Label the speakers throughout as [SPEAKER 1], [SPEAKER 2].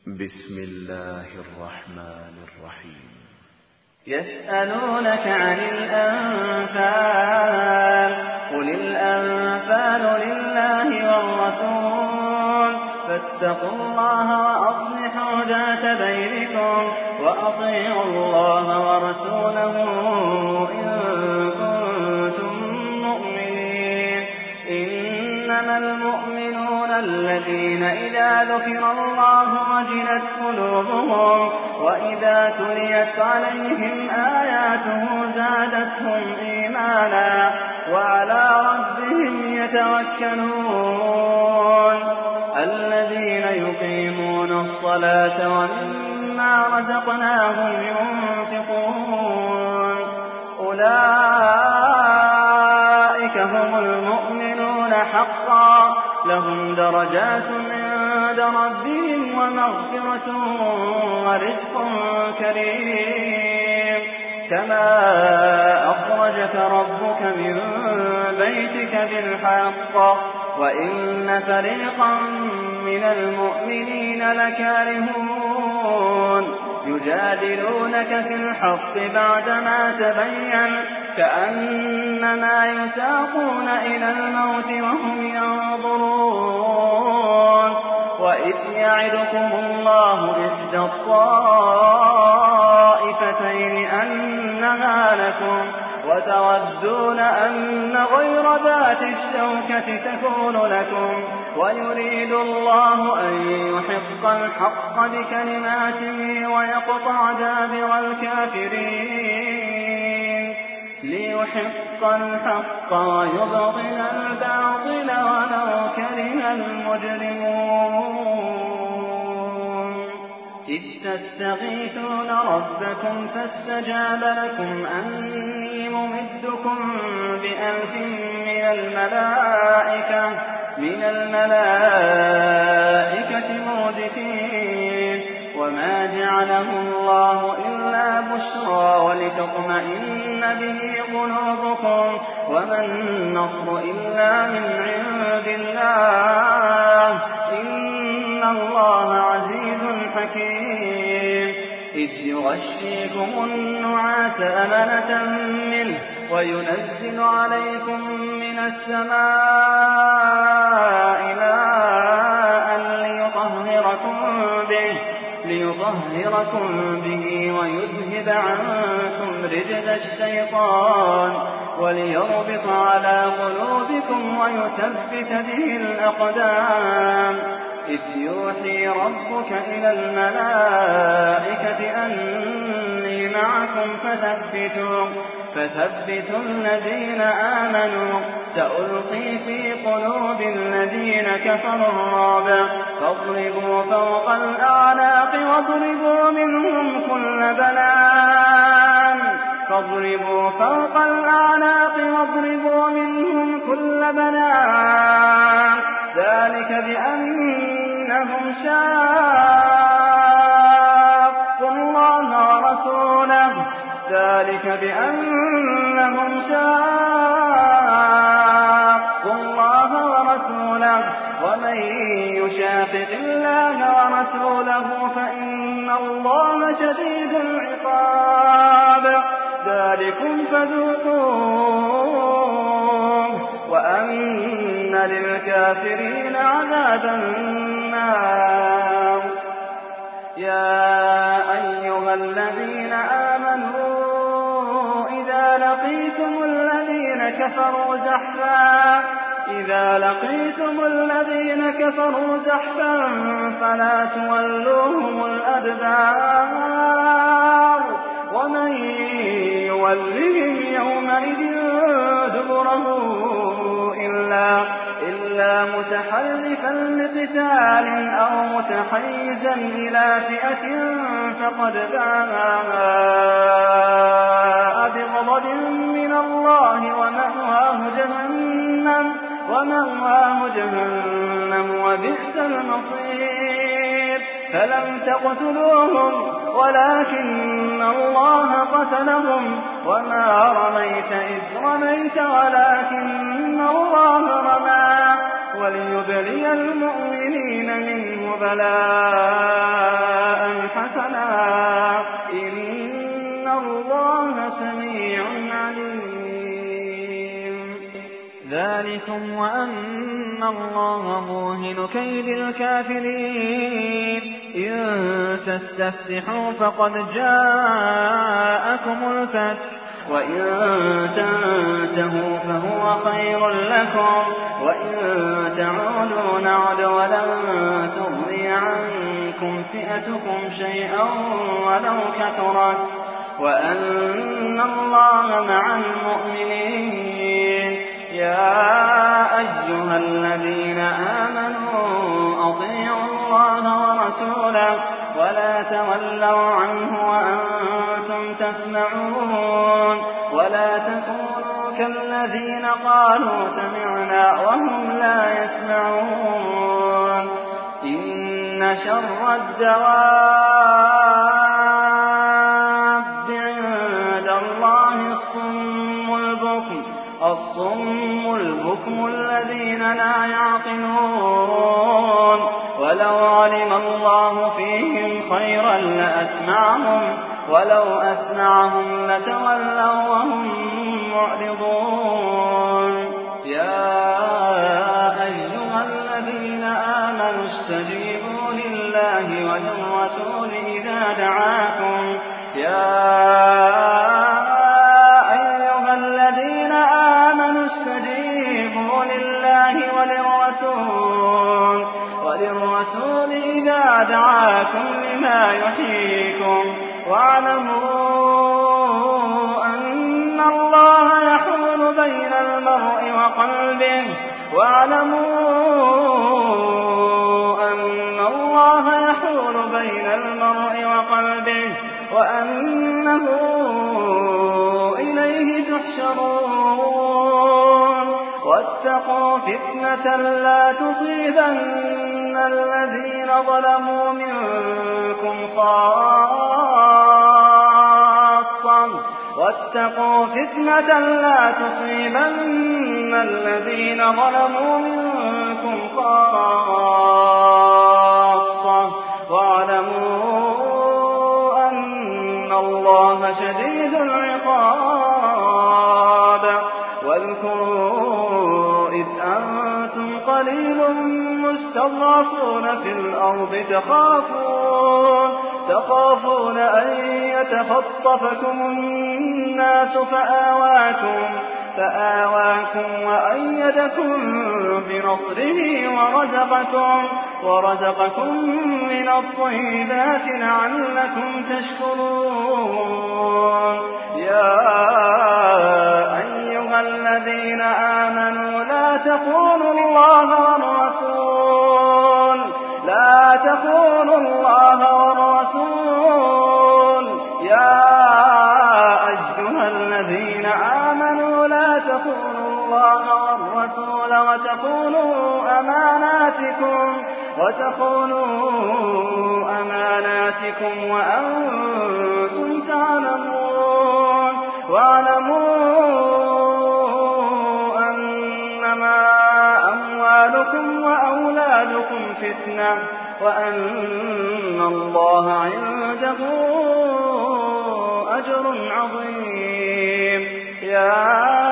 [SPEAKER 1] بسم الله الرحمن الرحيم.
[SPEAKER 2] يسألونك عن الأنفال قل الأنفال لله والرسول فاتقوا الله وأصلحوا ذات بينكم وأطيعوا الله ورسوله إن كنتم مؤمنين. إنما المؤمنون الذين إذا ذكر الله وجلت قلوبهم وإذا تليت عليهم آياته زادتهم إيمانا وعلى ربهم يتوكلون. الذين يقيمون الصلاة ومما رزقناهم ينفقون أولئك هم المؤمنون حقا لهم درجات عند ربهم ومغفرة ورزق كريم. كما أخرجك ربك من بيتك بالحق وإن فريقا من المؤمنين لكارهون يجادلونك في الحق بعدما تبين كأنما يساقون إلى الموت وهم ينظرون. وإذ يعدكم الله إحدى الطائفتين أنها لكم وتودون أن غير ذات الشوكة تكون لكم ويريد الله أن يحق الحق بكلماته ويقطع دابر الكافرين ليحق الحق ويبطل الباطل ولو كره المجرمون. إذ تستغيثون ربكم فاستجاب لكم أني ممدكم ب1000 من الملائكة مردفين. وما جعله الله إلا بشرى ولتطمئن به قلوبكم وما النصر إلا من عند الله إن الله عزيز حكيم. إذ يغشيكم النعاس أمنة منه وينزل عليكم من السماء ماء ليطهركم به ويذهب عنكم رجز الشيطان وليربط على قلوبكم ويثبت به الأقدام. إذ يوحي ربك إلى الملائكة أني معكم فثبتوا الذين آمنوا سألقي في قلوب الذين كفروا الرعب فاضربوا فوق الأعناق واضربوا منهم كل بنان ذلك بأنهم شاقوا الله ورسوله ومن يشاقق الله ورسوله فإن الله شديد العقاب. ذلكم فذوقوه وأن للكافرين عذاب النار. يا أيها الذين آمنوا إذا لقيتم الذين كفروا زحفا فلا تولوهم الأدبار ومن يولهم يومئذ دبره إلا متحرفا لقتال أو متحيزا إلى فئة فقد باء بغضب من الله ومأواه جهنم وبئس المصير. فلم تقتلوهم ولكن الله قتلهم وما رميت إذ رميت ولكن الله رمى وليبلي المؤمنين منه بلاء حسنا إن الله سميع عليم. ذلكم وأن الله موهن كيد الكافرين. إن تستفتحوا فقد جاءكم الفتح وإن تنتهوا فهو خير لكم وإن تعودوا نعد ولن تغني عنكم فئتكم شيئا ولو كثرت وأن الله مع المؤمنين. يا أيها الذين آمنوا أطيعوا الله ورسوله ولا تولوا عنه وأنتم تسمعون ولا تكونوا كالذين قالوا سمعنا وهم لا يسمعون. إن شر الدواب عند الله الصم البكم الذين لا يعقلون. ولو علم الله فيهم خيرا لأسمعهم ولو أسمعهم لتولوا وهم معرضون. يا أيها الذين آمنوا استجيبوا لله وللرسول إذا دعاكم وللرسول إذا دعاكم لما يحييكم واعلموا أن الله يحول بين المرء وقلبه وأنه إليه تحشرون. واتقوا فتنة لا تصيبن الذين ظلموا منكم خاصة واتقوا فتنة لا تصيبن الذين ظلموا منكم خاصة واعلموا أن الله شديد العقاب. واذكروا إذ أنتم قليل مستضعفون في الأرض تخافون أن يتخطفكم الناس فآواكم وأيدكم بنصره ورزقكم من الطيبات لعلكم تشكرون. يا أيها الذين آمنوا لا تخونوا الله والرسول يا أيها الذين آمنوا لا تخونوا الله والرسول وتخونوا أماناتكم وأنتم تعلمون. واعلموا أنما أموالكم وأولادكم فتنة وأن الله عنده أجر عظيم. يا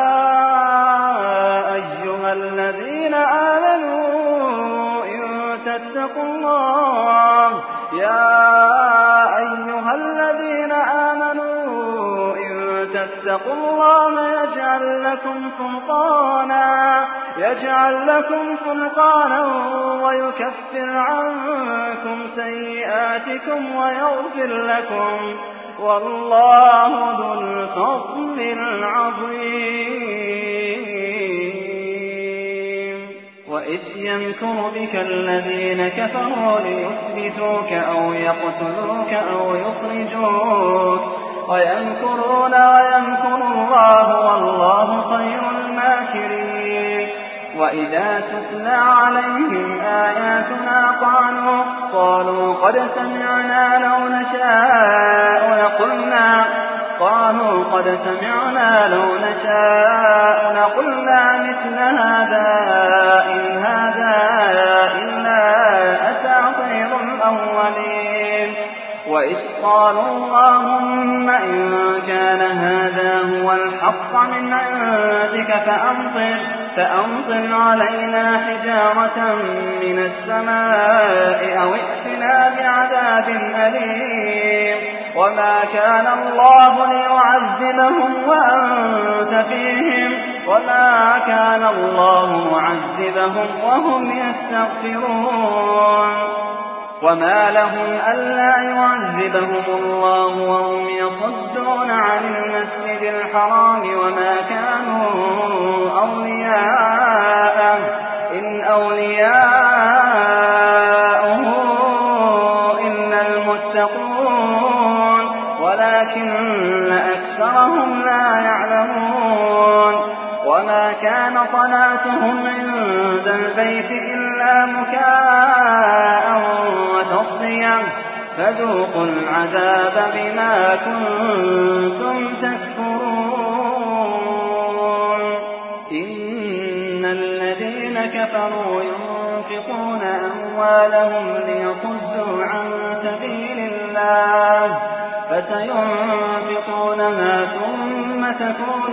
[SPEAKER 2] أيها الذين آمنوا إن تتقوا الله يجعل لكم فرقانا ويكفر عنكم سيئاتكم ويغفر لكم والله ذو الفضل العظيم. وإذ يمكر بك الذين كفروا ليثبتوك أو يقتلوك أو يخرجوك ويمكرون ويمكر الله والله خير الماكرين. وإذا تتلى عليهم آياتنا قالوا قد سمعنا لو نشاء لقلنا مثل هذا إن هذا وإذ قالوا اللهم إن كان هذا هو الحق من عندك فأمطر علينا حجارة من السماء أو ائتنا بعذاب أليم وما كان الله ليعذبهم وأنت فيهم وما كان الله معذبهم وهم يستغفرون وما لهم ألا يعذبهم الله وهم يصدون عن المسجد الحرام وما كانوا أولياءه إن أولياءه إلا المتقون ولكن أكثرهم لا يعلمون وما كان صلاتهم عند البيت إلا مكاء وتصديا فذوقوا العذاب بما كنتم تكفرون إن الذين كفروا ينفقون أموالهم ليصدوا عن سبيل الله فسينفقونها ثم تكون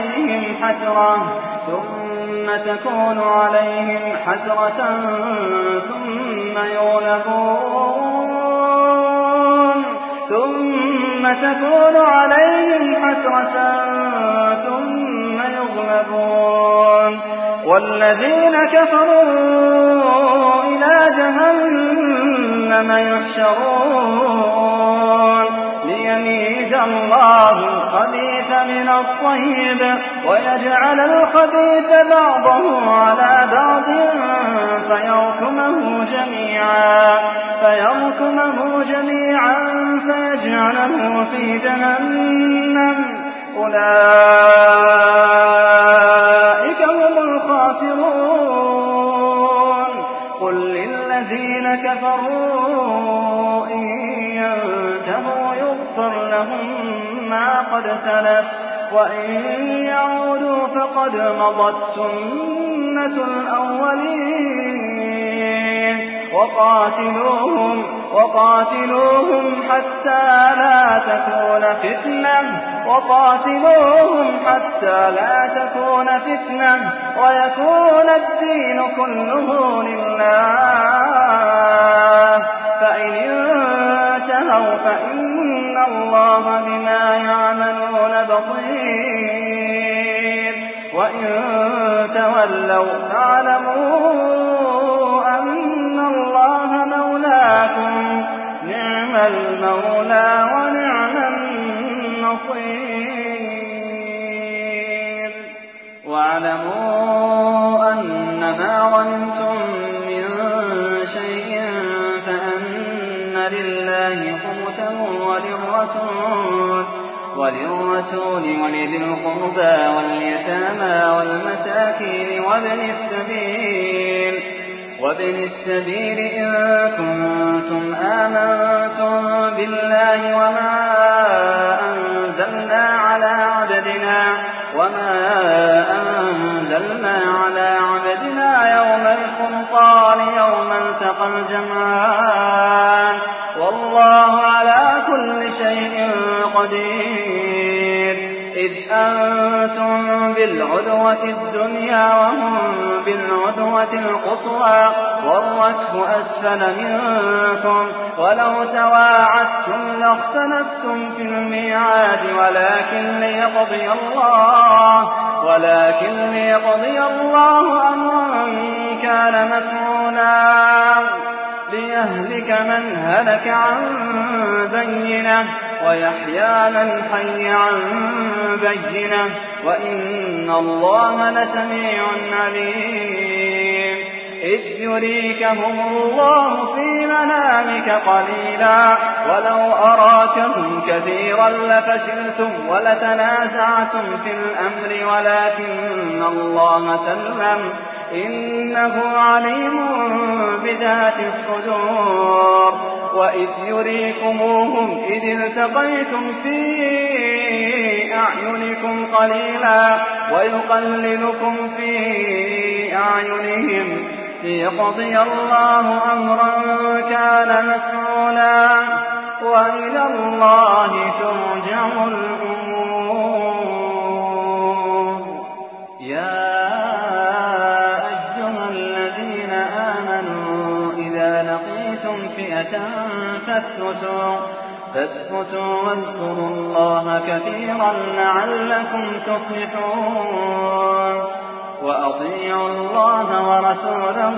[SPEAKER 2] عليهم حسرة ثم يغلبون والذين كفروا إلى جهنم يحشرون ليميز الله الخبيث من الطيب ويجعل الخبيث بعضه على بعض فيركمه جميعا فيجعله في جهنم أولئك هم الخاسرون قل للذين كفروا إن ينتهوا يغفر لهم ما قد سلف وإن يعودوا فقد مضت سنة الأولين وقاتلوهم حتى لا تكون فتنة ويكون الدين كله لله فإن انتهوا فإن الله بما يعملون بصير وإن تولوا فاعلموا أن الله مولاكم نعم المولى ونعم النصير واعلموا أنما غنمتم من شيء فأن لله خمسه وللرسول ولذي القربى واليتامى والمساكين وابن السبيل إن كنتم آمنتم بالله وما أنزلنا على عبدنا يوم الفرقان يوم التقى الجمعان والله على كل شيء قدير إذ أنتم بالعدوة الدنيا وهم بالعدوة القصوى والركب أسفل منكم ولو تواعدتم لاختلفتم في الميعاد ولكن ليقضي الله أمرا كان مفعولا ليهلك من هلك عن بينة ويحيى من حي عن بينة وإن الله لسميع عليم إذ يريكهم الله في منامك قليلا ولو أراكهم كثيرا لفشلتم ولتنازعتم في الأمر ولكن الله سلم إنه عليم بذات الصدور وإذ يريكموهم إذ التقيتم في أعينكم قليلا ويقللكم في أعينهم ليقضي الله أمرا كان مفعولا وإلى الله ترجع الأمور. يا أيها الذين آمنوا إذا لقيتم فئة فاثبتوا واذكروا الله كثيرا لعلكم تفلحون. وأطيعوا الله ورسوله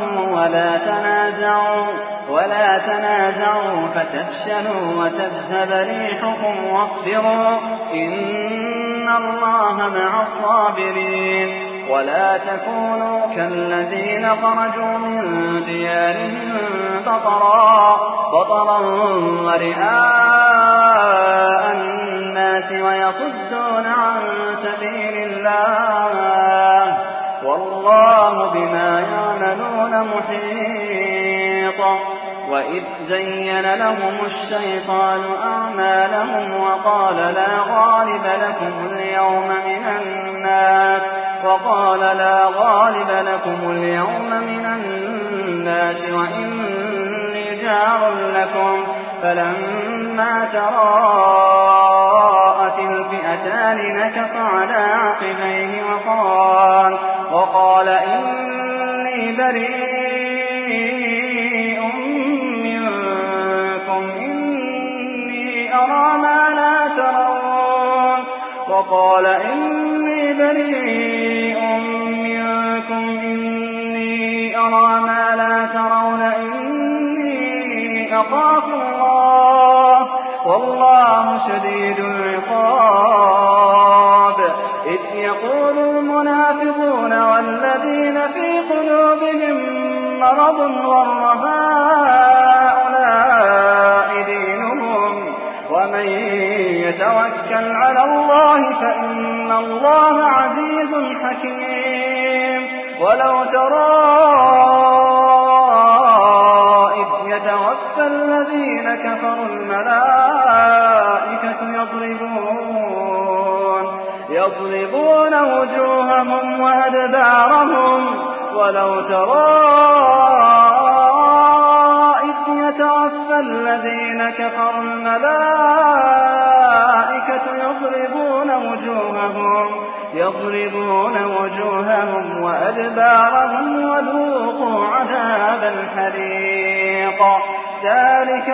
[SPEAKER 2] ولا تنازعوا فتفشلوا وتذهب ريحكم واصبروا إن الله مع الصابرين. ولا تكونوا كالذين خرجوا من ديارهم بطرا ورئاء الناس ويصدون عن سبيل الله والله بما يعملون محيط. وإذ زين لهم الشيطان أعمالهم وقال لا غالب لكم اليوم من الناس وإني جار لكم. فلما تراءت الفئتان نكص على عقبيه وقال إني بريء منكم إني أرى ما لا ترون. إني أخاف الله والله شديد العقاب. إذ يقول المنافقون والذين في قلوبهم مرض غر هؤلاء دينهم ومن يتوكل على الله فإن الله عزيز حكيم. ولو ترى إذ يتوفى الذين كفروا الملائكة يضربون وجوههم وأدبارهم. ولو ترى إذ يتوفى الذين كفروا الملائكة يضربون وجوههم وأدبارهم وذوقوا عذاب الحريق. ذلك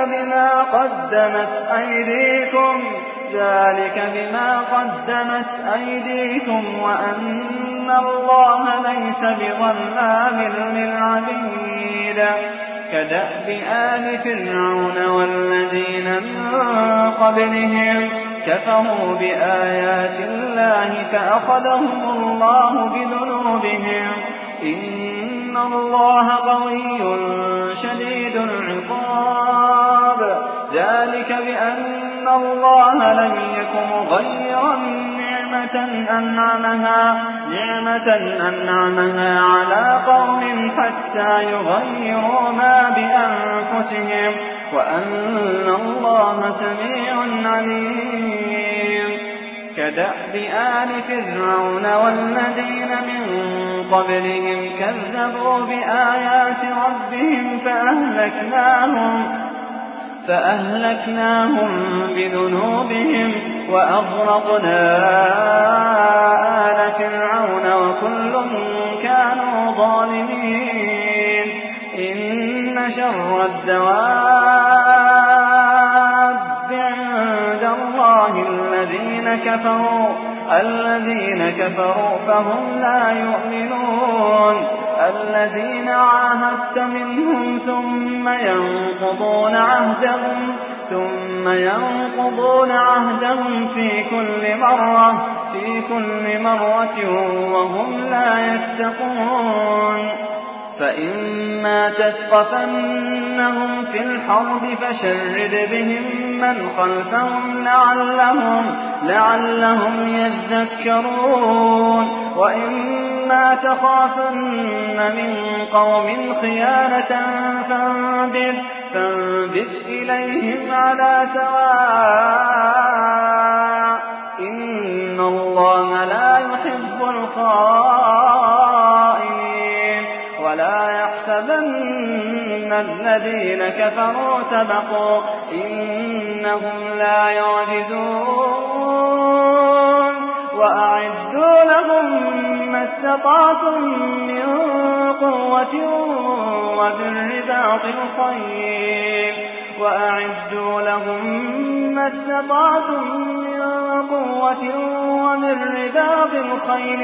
[SPEAKER 2] بما قدمت أيديكم وأن الله ليس بظلام للعبيد. كدأب آل فرعون والذين من قبلهم كفروا بآيات الله فأخذهم الله بذنوبهم إن الله قوي شديد العقاب. ذلك بأن الله لم يكن مغيرا نعمة أنعمها على قوم حتى يغيروا ما بأنفسهم وأن الله سميع عليم. كدأب آل فرعون والذين من قبلهم كذبوا بآيات ربهم فأهلكناهم بذنوبهم وأغرقنا آل فرعون وكل كانوا ظالمين. إن شر الدواب عند الله الذين كفروا فهم لا يؤمنون. الذين عاهدت منهم ثم ينقضون عهدهم في كل مرة وهم لا يتقون. فإما تثقفنهم في الحرب فشرد بهم من خلفهم لعلهم يذكرون. وإما تخافن من قوم خيانة فانبذ إليهم على سواء إن الله لا يحب الخائنين. ولا يحسبن إن الذين كفروا سبقوا إنهم لا يعجزون وأعدوا لهم ما استطعتم من قوة وبالرباط الخيل وأعدوا لهم ما استطعتم من قوة ومن رباط الخيل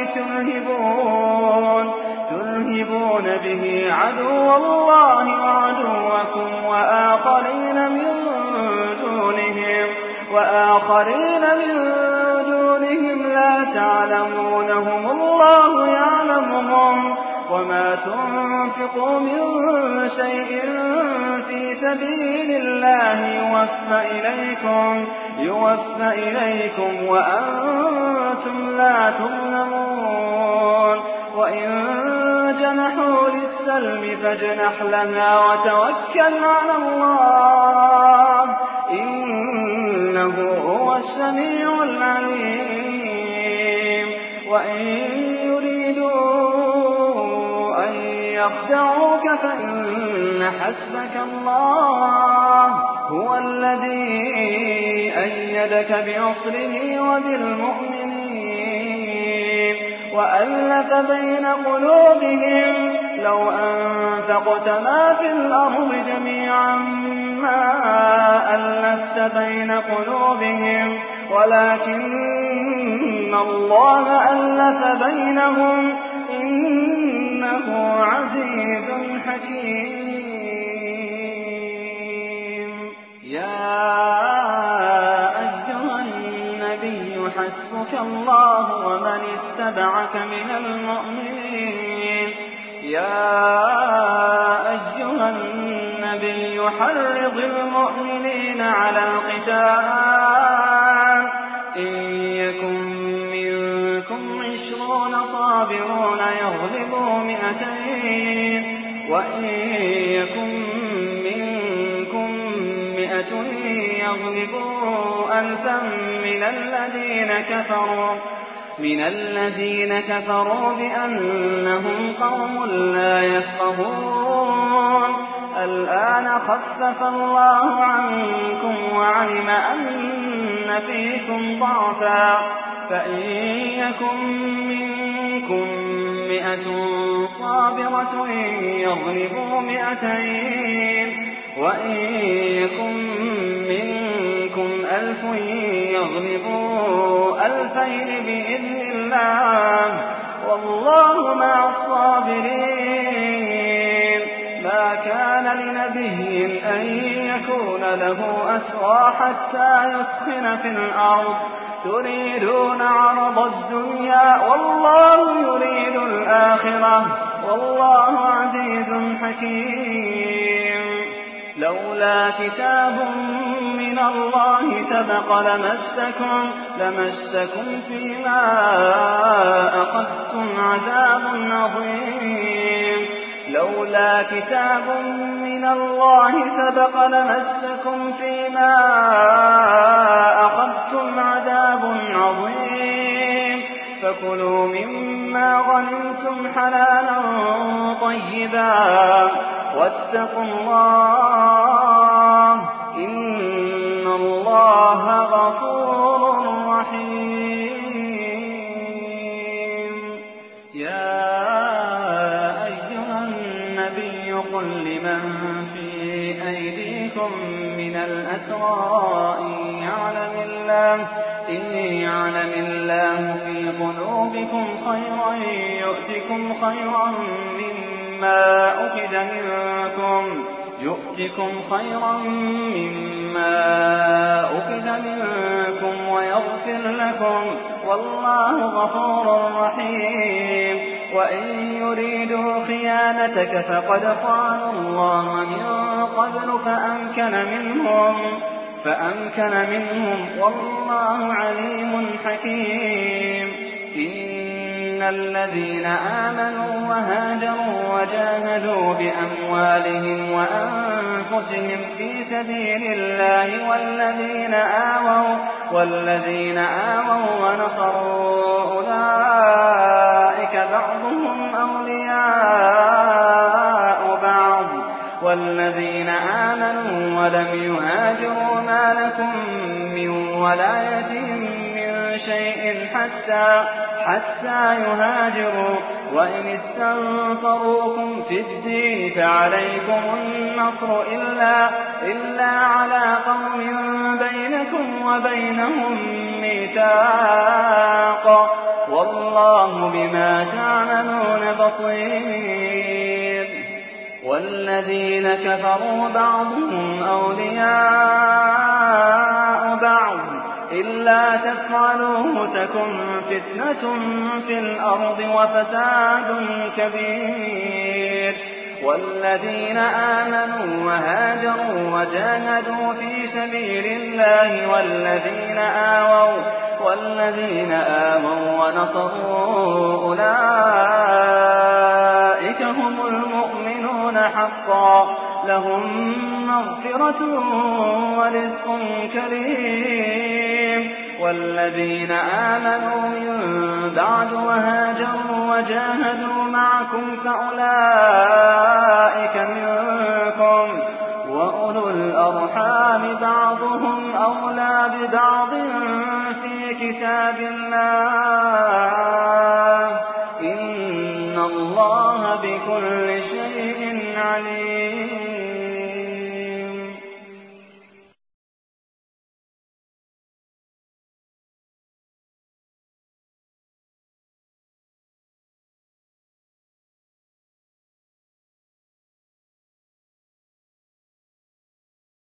[SPEAKER 2] ترهبون به عدو الله وعدوكم وآخرين من دونهم لا تعلمونهم الله يعلمهم وما تنفقوا من شيء في سبيل الله يوفى إليكم وأنتم لا تظلمون وإن جنحوا للسلم فاجنح لها وتوكل على الله إنه هو السميع العليم وإن يريدوا أن يخدعوك فإن حسبك الله هو الذي أيدك بنصره وبالمؤمنين وألف بين قلوبهم لو أنفقت ما في الأرض جميعا ما ألفت بين قلوبهم ولكن الله ألف بينهم إنه عزيز حكيم يا أيها النبي حسبك الله ومن اتبعك من المؤمنين يا أيها النبي حرض المؤمنين على القتال إن يكن منكم 20 صابرون يغلبوا 200 وإن يكن منكم 100 يغلبوا 1000 من الذين كفروا بأنهم قوم لا يفقهون الآن خفف الله عنكم وعلم أن فيكم ضعفا فإن يكن منكم 100 صابرة يغلبوا 200 وإن يكن منكم 1000 يغلبوا 2000 بإذن الله والله مع الصابرين ما كان لنبي أن يكون له أسرى حتى يثخن في الأرض تريدون عرض الدنيا والله يريد الآخرة والله عزيز حكيم لولا كتاب من الله سبق لمسكم فيما أخذتم عذاب عظيم لولا كتاب من الله سبق لمسكم فيما أخذتم عذاب عظيم فكلوا مما غنمتم حلالا طيبا واتقوا الله إن الله غفور رحيم يا أيها النبي قل لمن في أيديكم من الأسرى إن يعلم الله في قلوبكم خيرا يؤتكم خيرا مما أخذ منكم ويغفر لكم والله غفور رحيم وإن يريدوا خيانتك فقد خانوا الله من قبل فأمكن منهم والله عليم حكيم إن الذين آمنوا وهاجروا وجاهدوا بأموالهم وأنفسهم في سبيل الله والذين آووا ونصروا أولئك بعضهم أولياء بعض والذين آمنوا ولم يهاجروا ما لكم من ولايتهم من شيء حتى يهاجروا وإن استنصروكم في الدين فعليكم النصر إلا على قوم بينكم وبينهم ميثاق والله بما تعملون بصير. والذين كفروا بعضهم أولياء بعض إلا تفعلوه تكن فتنة في الأرض وفساد كبير. والذين آمنوا وهاجروا وجاهدوا في سبيل الله والذين آووا ونصروا أولئك هم المؤمنون حقا لهم مغفرة ورزق كريم. والذين آمنوا من بعد وهاجروا وجاهدوا معكم فأولئك منكم وأولو الأرحام بعضهم أولى ببعض في كتاب الله إن الله بكل